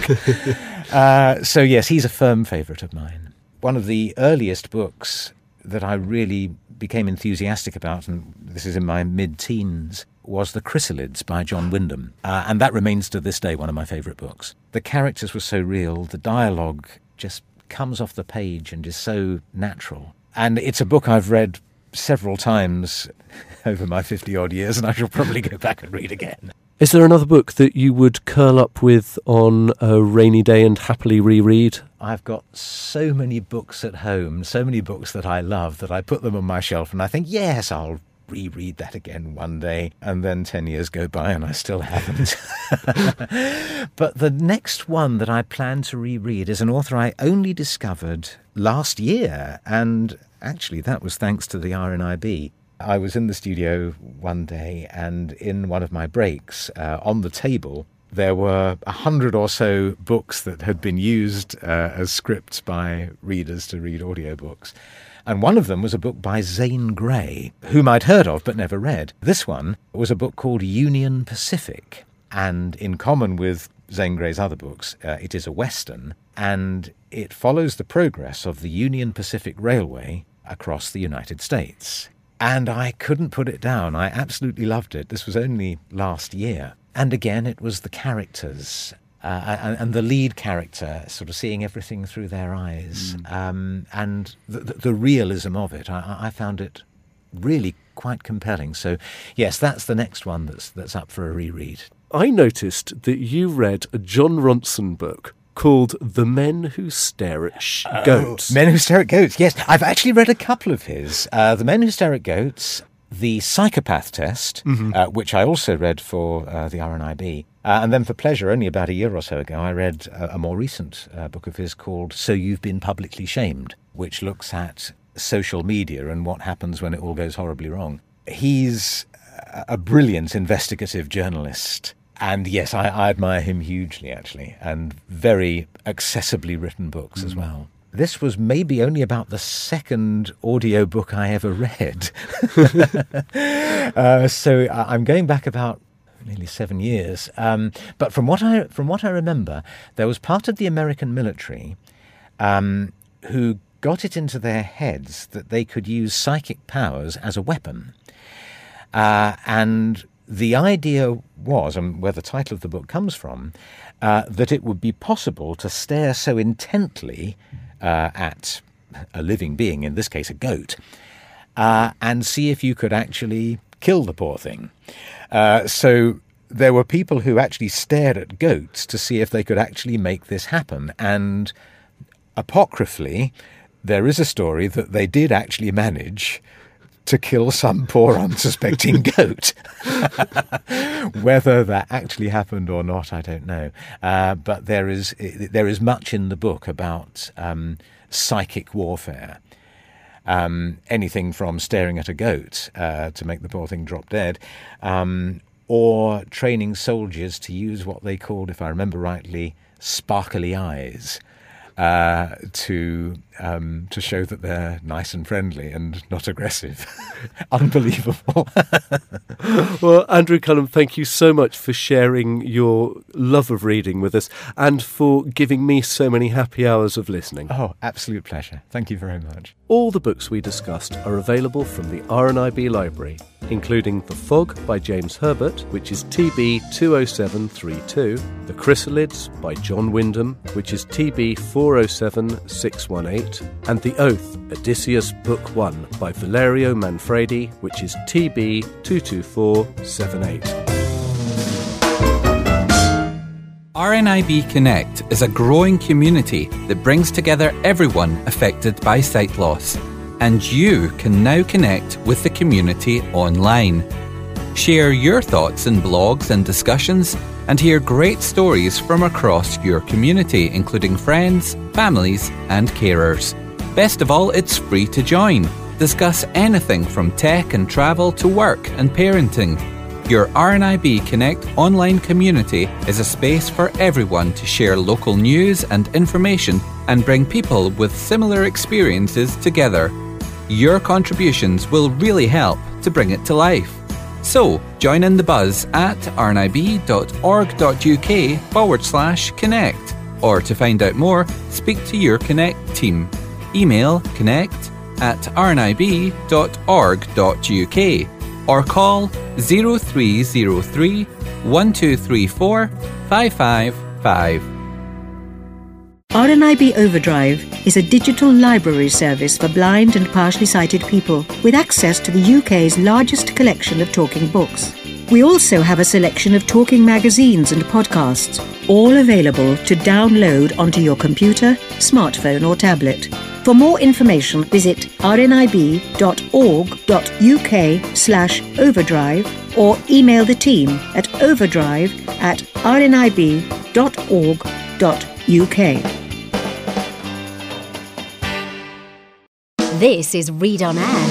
Speaker 9: So yes, he's a firm favourite of mine. One of the earliest books that I really became enthusiastic about, and this is in my mid-teens, was The Chrysalids by John Wyndham. And that remains to this day one of my favourite books. The characters were so real, the dialogue just comes off the page and is so natural. And it's a book I've read several times over my 50-odd years, and I shall probably go back and read again.
Speaker 2: Is there another book that you would curl up with on a rainy day and happily reread?
Speaker 9: I've got so many books at home, so many books that I love, that I put them on my shelf and I think, yes, I'll reread that again one day. And then 10 years go by and I still haven't. But the next one that I plan to reread is an author I only discovered last year. And actually, that was thanks to the RNIB. I was in the studio one day, and in one of my breaks, on the table, there were 100 or so books that had been used as scripts by readers to read audiobooks. And one of them was a book by Zane Grey, whom I'd heard of but never read. This one was a book called Union Pacific. And in common with Zane Grey's other books, it is a Western, and it follows the progress of the Union Pacific Railway across the United States. And I couldn't put it down. I absolutely loved it. This was only last year. And again, it was the characters and the lead character, sort of seeing everything through their eyes, and the realism of it. I found it really quite compelling. So, yes, that's the next one that's up for a reread.
Speaker 2: I noticed that you read a John Ronson book called The Men Who Stare at Goats.
Speaker 9: Men Who Stare at Goats, yes. I've actually read a couple of his. The Men Who Stare at Goats, The Psychopath Test, which I also read for the RNIB. And then for pleasure, only about a year or so ago, I read a more recent book of his called So You've Been Publicly Shamed, which looks at social media and what happens when it all goes horribly wrong. He's a brilliant investigative journalist. And yes, I admire him hugely, actually, and very accessibly written books as well. This was maybe only about the second audiobook I ever read. So I'm going back about nearly 7 years. But from what I remember, there was part of the American military who got it into their heads that they could use psychic powers as a weapon. And the idea was, and where the title of the book comes from, that it would be possible to stare so intently at a living being, in this case a goat, and see if you could actually kill the poor thing. So there were people who actually stared at goats to see if they could actually make this happen. And apocryphally, there is a story that they did actually manage to kill some poor unsuspecting goat. Whether that actually happened or not, I don't know. But there is much in the book about psychic warfare. Anything from staring at a goat to make the poor thing drop dead, or training soldiers to use what they called, if I remember rightly, sparkly eyes, to show that they're nice and friendly and not aggressive. Unbelievable.
Speaker 2: Well, Andrew Cullum, thank you so much for sharing your love of reading with us and for giving me so many happy hours of listening.
Speaker 9: Oh, absolute pleasure. Thank you very much.
Speaker 2: All the books we discussed are available from the RNIB library, including The Fog by James Herbert, which is TB 20732, The Chrysalids by John Wyndham, which is TB 407618, and The Oath, Odysseus Book 1 by Valerio Manfredi, which is TB 22478.
Speaker 10: RNIB Connect is a growing community that brings together everyone affected by sight loss, and you can now connect with the community online. Share your thoughts in blogs and discussions, and hear great stories from across your community, including friends, families, and carers. Best of all, it's free to join. Discuss anything from tech and travel to work and parenting. Your RNIB Connect online community is a space for everyone to share local news and information and bring people with similar experiences together. Your contributions will really help to bring it to life. So, join in the buzz at rnib.org.uk/connect. Or to find out more, speak to your Connect team. Email connect@rnib.org.uk or call 0303 1234 555.
Speaker 11: RNIB Overdrive is a digital library service for blind and partially sighted people with access to the UK's largest collection of talking books. We also have a selection of talking magazines and podcasts, all available to download onto your computer, smartphone or tablet. For more information, visit rnib.org.uk/overdrive or email the team at overdrive@rnib.org.uk.
Speaker 1: This is Read on Air.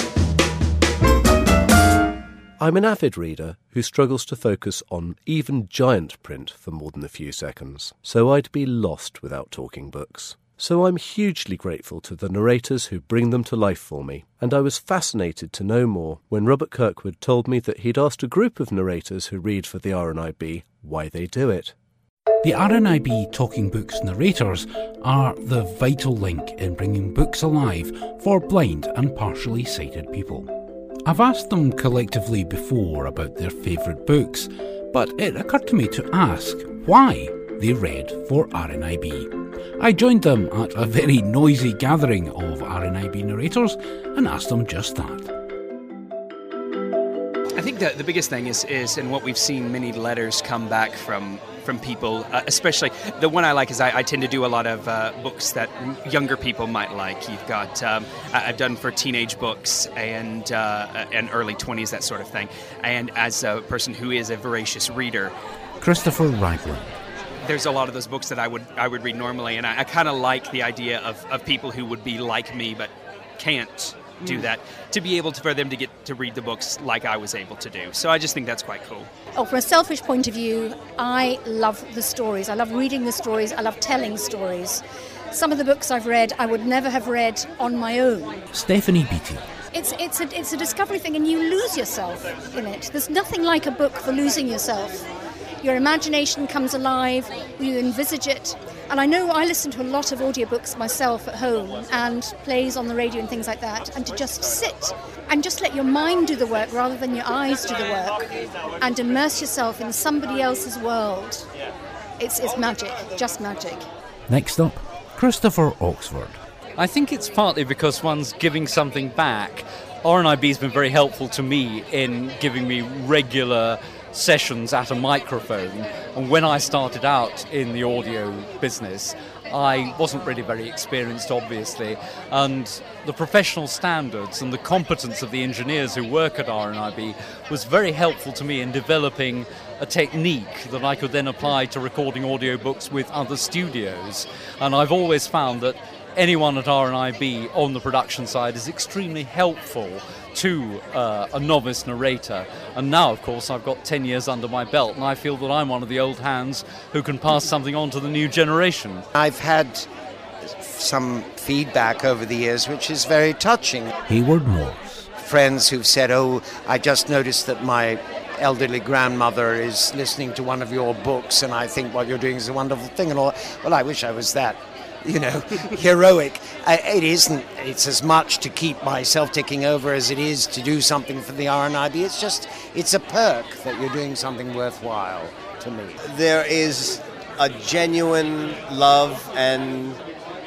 Speaker 2: I'm an avid reader who struggles to focus on even giant print for more than a few seconds, so I'd be lost without talking books. So I'm hugely grateful to the narrators who bring them to life for me, and I was fascinated to know more when Robert Kirkwood told me that he'd asked a group of narrators who read for the RNIB why they do it.
Speaker 4: The RNIB Talking Books narrators are the vital link in bringing books alive for blind and partially sighted people. I've asked them collectively before about their favourite books, but it occurred to me to ask why they read for RNIB. I joined them at a very noisy gathering of RNIB narrators and asked them just that.
Speaker 12: I think that the biggest thing is and what we've seen many letters come back from people, especially the one I like is I tend to do a lot of books that younger people might like. You've got I've done for teenage books and early 20s, that sort of thing. And as a person who is a voracious reader,
Speaker 4: Christopher Ragland.
Speaker 12: There's a lot of those books that I would read normally, and I kind of like the idea of people who would be like me but can't do that, to be able for them to get to read the books like I was able to do. So I just think that's quite cool.
Speaker 13: Oh, from a selfish point of view, I love the stories. I love reading the stories. I love telling stories. Some of the books I've read, I would never have read on my own.
Speaker 4: Stephanie Beattie.
Speaker 13: It's a discovery thing, and you lose yourself in it. There's nothing like a book for losing yourself. Your imagination comes alive, you envisage it. And I know I listen to a lot of audiobooks myself at home and plays on the radio and things like that, and to just sit and just let your mind do the work rather than your eyes do the work and immerse yourself in somebody else's world. It's magic, just magic.
Speaker 4: Next up, Christopher Oxford.
Speaker 14: I think it's partly because one's giving something back. RNIB's been very helpful to me in giving me regular sessions at a microphone, and when I started out in the audio business I wasn't really very experienced, obviously, and the professional standards and the competence of the engineers who work at RNIB was very helpful to me in developing a technique that I could then apply to recording audiobooks with other studios. And I've always found that anyone at RNIB on the production side is extremely helpful to a novice narrator. And now, of course, I've got 10 years under my belt, and I feel that I'm one of the old hands who can pass something on to the new generation.
Speaker 15: I've had some feedback over the years which is very touching.
Speaker 4: Hayward Morse.
Speaker 15: Friends who've said, oh, I just noticed that my elderly grandmother is listening to one of your books, and I think what you're doing is a wonderful thing, and all. Well, I wish I was that, heroic. It isn't. It's as much to keep myself ticking over as it is to do something for the RNIB. It's a perk that you're doing something worthwhile to me.
Speaker 16: There is a genuine love and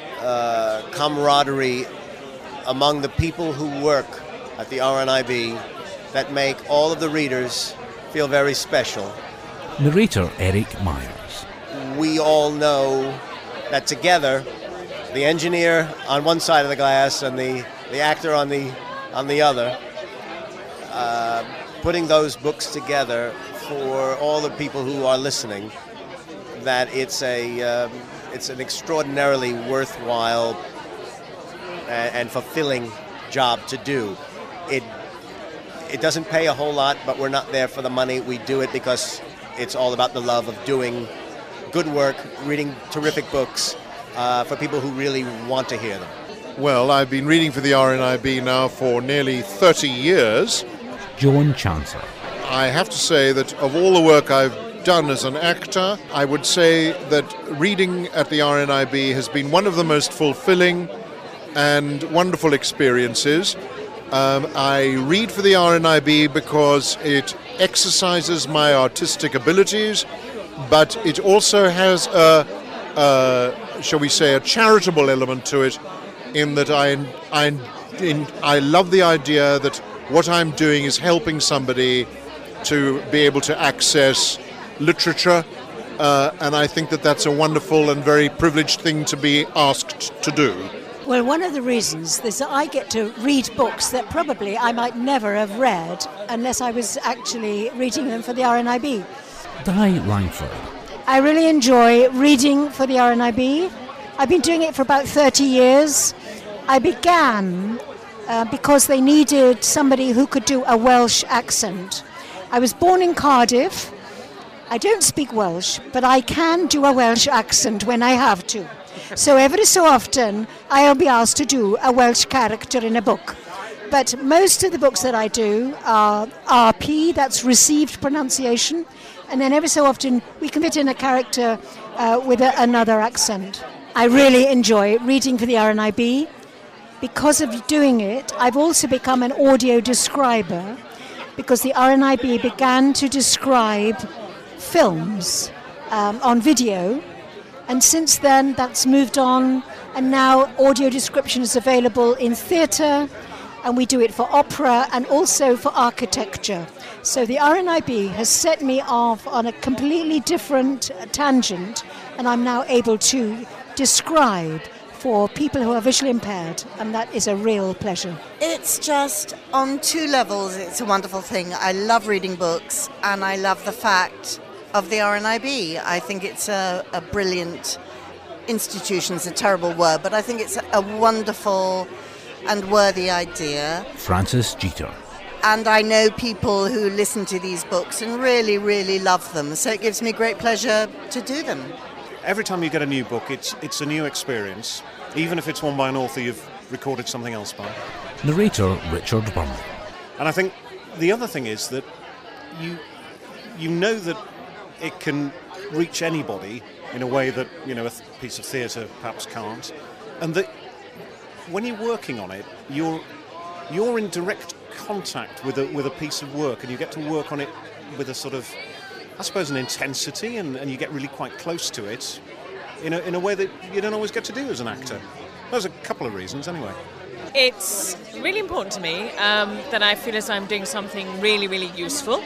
Speaker 16: camaraderie among the people who work at the RNIB that make all of the readers feel very special.
Speaker 4: Narrator Eric Myers.
Speaker 16: We all know that together, the engineer on one side of the glass and the actor on the other, putting those books together for all the people who are listening, that it's an extraordinarily worthwhile and fulfilling job to do. It doesn't pay a whole lot, but we're not there for the money. We do it because it's all about the love of doing good work, reading terrific books for people who really want to hear them.
Speaker 17: Well, I've been reading for the RNIB now for nearly 30 years.
Speaker 4: Joan Chancellor.
Speaker 17: I have to say that of all the work I've done as an actor, I would say that reading at the RNIB has been one of the most fulfilling and wonderful experiences. I read for the RNIB because it exercises my artistic abilities, but it also has shall we say, a charitable element to it, in that I love the idea that what I'm doing is helping somebody to be able to access literature, and I think that that's a wonderful and very privileged thing to be asked to do.
Speaker 18: Well, one of the reasons is that I get to read books that probably I might never have read unless I was actually reading them for the RNIB.
Speaker 4: Di Langford.
Speaker 18: I really enjoy reading for the RNIB. I've been doing it for about 30 years. I began because they needed somebody who could do a Welsh accent. I was born in Cardiff. I don't speak Welsh, but I can do a Welsh accent when I have to. So every so often, I'll be asked to do a Welsh character in a book. But most of the books that I do are RP, that's received pronunciation, and then every so often we can fit in a character with another accent. I really enjoy reading for the RNIB. Because of doing it, I've also become an audio describer, because the RNIB began to describe films on video, and since then that's moved on, and now audio description is available in theatre, and we do it for opera and also for architecture. So the RNIB has set me off on a completely different tangent, and I'm now able to describe for people who are visually impaired, and that is a real pleasure.
Speaker 19: It's just, on two levels, it's a wonderful thing. I love reading books, and I love the fact of the RNIB. I think it's a brilliant institution. It's a terrible word, but I think it's a wonderful and worthy idea.
Speaker 4: Frances Jeter.
Speaker 19: And I know people who listen to these books and really, really love them, so it gives me great pleasure to do them.
Speaker 20: Every time you get a new book, it's a new experience, even if it's one by an author you've recorded something else by.
Speaker 4: Narrator Richard Burnley.
Speaker 20: And I think the other thing is that you know that it can reach anybody in a way that, you know, a piece of theatre perhaps can't, and that when you're working on it, you're in direct contact with a piece of work, and you get to work on it with a sort of, I suppose, an intensity, and you get really quite close to it in a way that you don't always get to do as an actor. There's a couple of reasons, anyway.
Speaker 21: It's really important to me that I feel as I'm doing something really, really useful,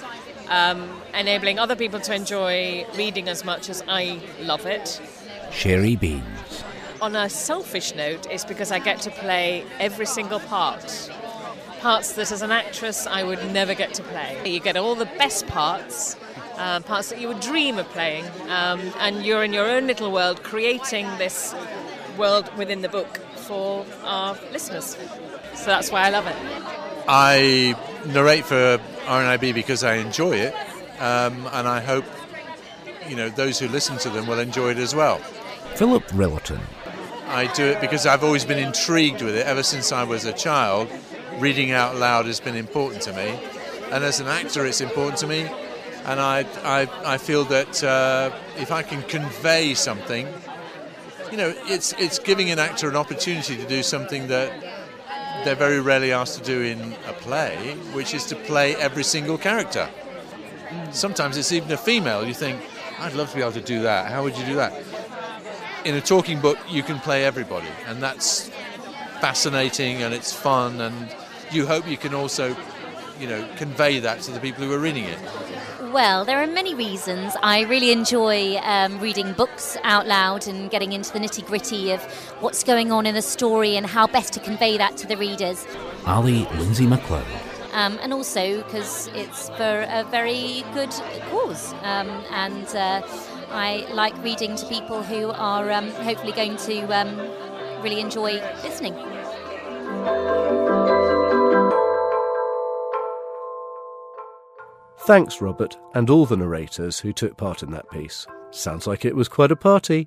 Speaker 21: enabling other people to enjoy reading as much as I love it.
Speaker 4: Sherry Beans.
Speaker 21: On a selfish note, it's because I get to play every single parts that as an actress I would never get to play. You get all the best parts that you would dream of playing, and you're in your own little world creating this world within the book for our listeners. So that's why I love it.
Speaker 22: I narrate for RNIB because I enjoy it, and I hope those who listen to them will enjoy it as well.
Speaker 4: Philip Rillerton.
Speaker 22: I do it because I've always been intrigued with it ever since I was a child. Reading out loud has been important to me, and as an actor it's important to me, and I feel that if I can convey something, it's giving an actor an opportunity to do something that they're very rarely asked to do in a play, which is to play every single character. Sometimes it's even a female. You think, I'd love to be able to do that. How would you do that? In a talking book, you can play everybody, and that's fascinating and it's fun, and you hope you can also, convey that to the people who are reading it.
Speaker 23: Well, there are many reasons. I really enjoy reading books out loud and getting into the nitty-gritty of what's going on in the story and how best to convey that to the readers.
Speaker 4: Ali Lindsay MacLeod.
Speaker 23: And also because it's for a very good cause, and I like reading to people who are hopefully going to really enjoy listening.
Speaker 2: Thanks, Robert, and all the narrators who took part in that piece. Sounds like it was quite a party.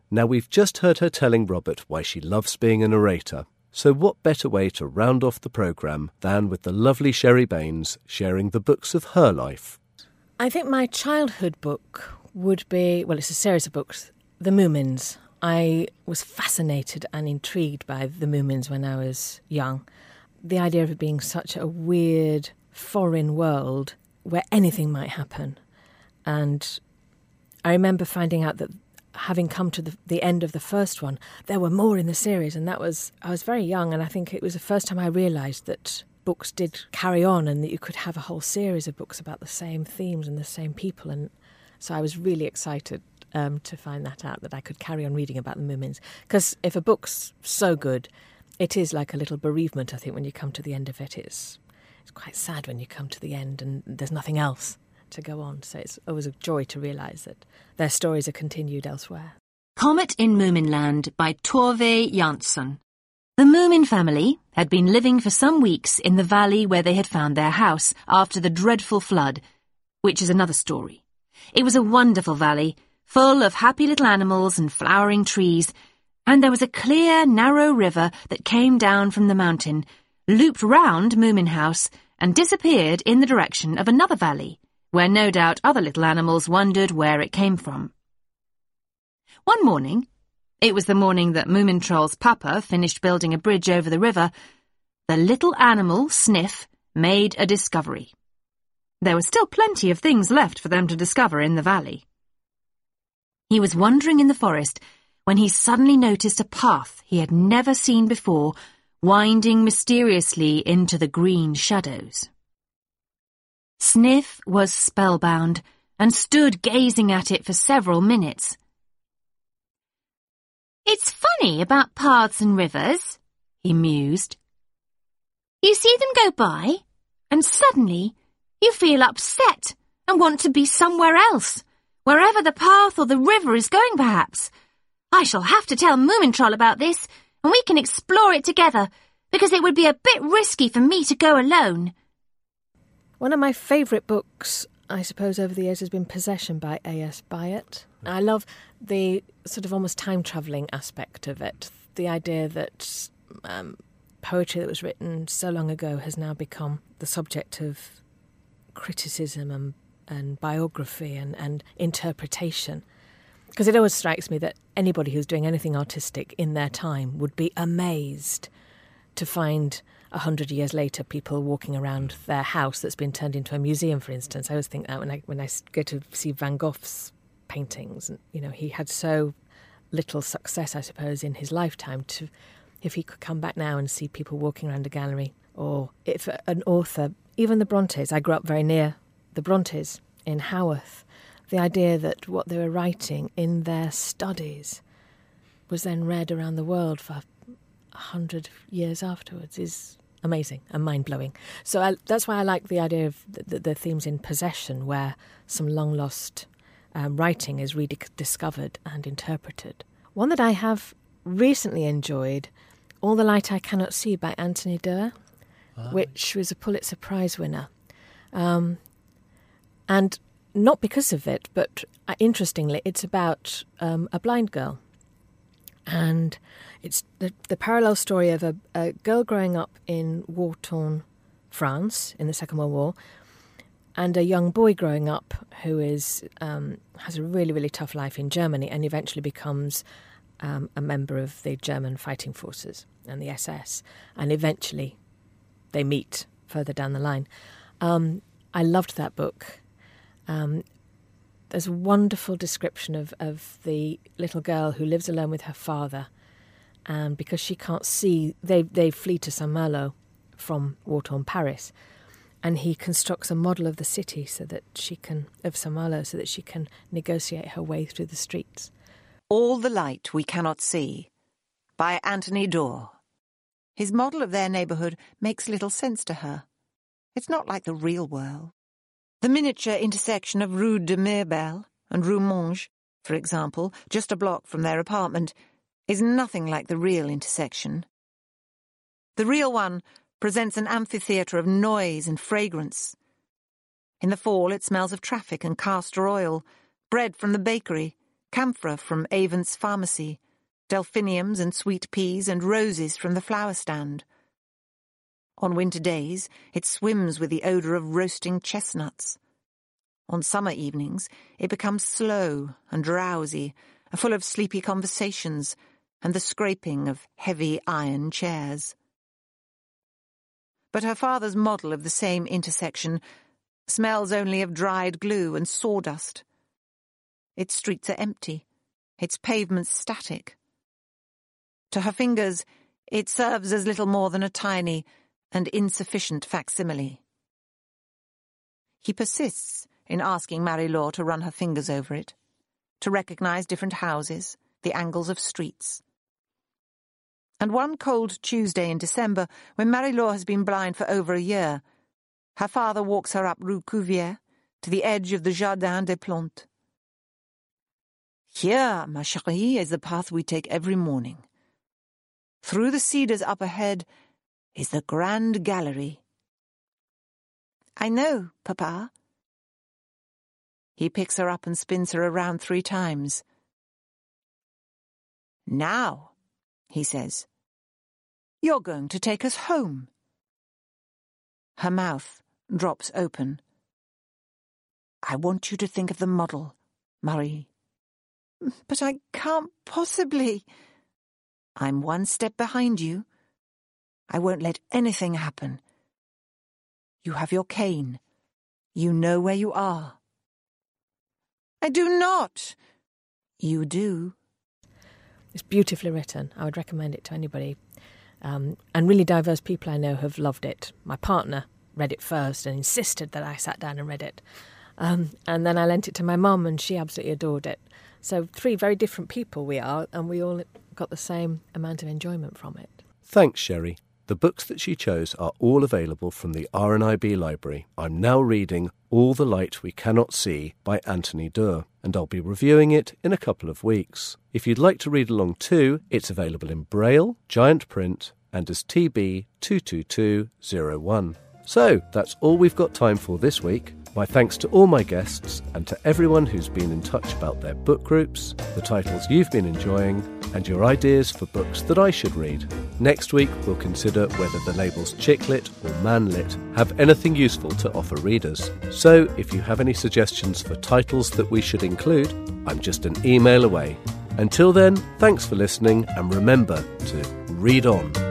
Speaker 2: Now, we've just heard her telling Robert why she loves being a narrator. So what better way to round off the programme than with the lovely Sherry Baines sharing the books of her life?
Speaker 3: I think my childhood book would be, well, it's a series of books, The Moomins. I was fascinated and intrigued by The Moomins when I was young. The idea of it being such a weird, foreign world where anything might happen. And I remember finding out that having come to the end of the first one, there were more in the series, and I was very young, and I think it was the first time I realised that books did carry on and that you could have a whole series of books about the same themes and the same people. And so I was really excited to find that out, that I could carry on reading about the Moomins. Because if a book's so good, it is like a little bereavement, I think, when you come to the end of it. It's quite sad when you come to the end and there's nothing else to go on. So it's always a joy to realise that their stories are continued elsewhere.
Speaker 5: Comet in Moominland by Tove Jansson. The Moomin family had been living for some weeks in the valley where they had found their house after the dreadful flood, which is another story. It was a wonderful valley, full of happy little animals and flowering trees, and there was a clear, narrow river that came down from the mountain, looped round Moomin House, and disappeared in the direction of another valley, where no doubt other little animals wondered where it came from. One morning, it was the morning that Moomin Troll's papa finished building a bridge over the river, the little animal, Sniff, made a discovery. There were still plenty of things left for them to discover in the valley. He was wandering in the forest when he suddenly noticed a path he had never seen before, winding mysteriously into the green shadows. Sniff was spellbound and stood gazing at it for several minutes.
Speaker 6: "It's funny about paths and rivers," he mused. "You see them go by, and suddenly you feel upset and want to be somewhere else, wherever the path or the river is going, perhaps. I shall have to tell Moomin Troll about this, and we can explore it together, because it would be a bit risky for me to go alone."
Speaker 3: One of my favourite books, I suppose, over the years has been Possession by A.S. Byatt. I love the sort of almost time-travelling aspect of it, the idea that poetry that was written so long ago has now become the subject of criticism and biography and interpretation. Because it always strikes me that anybody who's doing anything artistic in their time would be amazed to find 100 years later people walking around their house that's been turned into a museum, for instance. I always think that when I go to see Van Gogh's paintings, and he had so little success, I suppose, in his lifetime. If he could come back now and see people walking around a gallery, or if an author, even the Brontes, I grew up very near the Brontes in Haworth, the idea that what they were writing in their studies was then read around the world for 100 years afterwards is amazing and mind-blowing. So that's why I like the idea of the themes in Possession, where some long-lost writing is rediscovered and interpreted. One that I have recently enjoyed, All the Light I Cannot See by Anthony Doerr, which was a Pulitzer Prize winner. And not because of it, but interestingly, it's about a blind girl. And it's the parallel story of a girl growing up in war-torn France in the Second World War, and a young boy growing up who has a really, really tough life in Germany and eventually becomes a member of the German fighting forces and the SS. And eventually they meet further down the line. I loved that book. There's a wonderful description of the little girl who lives alone with her father, and because she can't see, they flee to Saint-Malo from war-torn Paris, and he constructs a model of the city of Saint-Malo so that she can negotiate her way through the streets.
Speaker 24: All the Light We Cannot See by Anthony Doerr. His model of their neighbourhood makes little sense to her. It's not like the real world. The miniature intersection of Rue de Mirbel and Rue Monge, for example, just a block from their apartment, is nothing like the real intersection. The real one presents an amphitheatre of noise and fragrance. In the fall it smells of traffic and castor oil, bread from the bakery, camphor from Avon's pharmacy, delphiniums and sweet peas and roses from the flower stand. On winter days, it swims with the odour of roasting chestnuts. On summer evenings, it becomes slow and drowsy, full of sleepy conversations and the scraping of heavy iron chairs. But her father's model of the same intersection smells only of dried glue and sawdust. Its streets are empty, its pavements static. To her fingers, it serves as little more than a tiny and insufficient facsimile. He persists in asking Marie-Laure to run her fingers over it, to recognise different houses, the angles of streets. And one cold Tuesday in December, when Marie-Laure has been blind for over a year, her father walks her up Rue Cuvier to the edge of the Jardin des Plantes. Here, ma chérie, is the path we take every morning. Through the cedars up ahead is the Grand Gallery. I know, Papa. He picks her up and spins her around 3 times. Now, he says, you're going to take us home. Her mouth drops open. I want you to think of the model, Marie. But I can't possibly. I'm 1 step behind you. I won't let anything happen. You have your cane. You know where you are. I do not. You do.
Speaker 3: It's beautifully written. I would recommend it to anybody. And really diverse people I know have loved it. My partner read it first and insisted that I sat down and read it. And then I lent it to my mum and she absolutely adored it. So 3 very different people we are, and we all got the same amount of enjoyment from it.
Speaker 2: Thanks, Sherry. The books that she chose are all available from the RNIB library. I'm now reading All the Light We Cannot See by Anthony Doerr, and I'll be reviewing it in a couple of weeks. If you'd like to read along too, it's available in Braille, giant print, and as TB 22201. So, that's all we've got time for this week. My thanks to all my guests and to everyone who's been in touch about their book groups, the titles you've been enjoying, and your ideas for books that I should read. Next week, we'll consider whether the labels chicklit or manlit have anything useful to offer readers. So, if you have any suggestions for titles that we should include, I'm just an email away. Until then, thanks for listening, and remember to read on.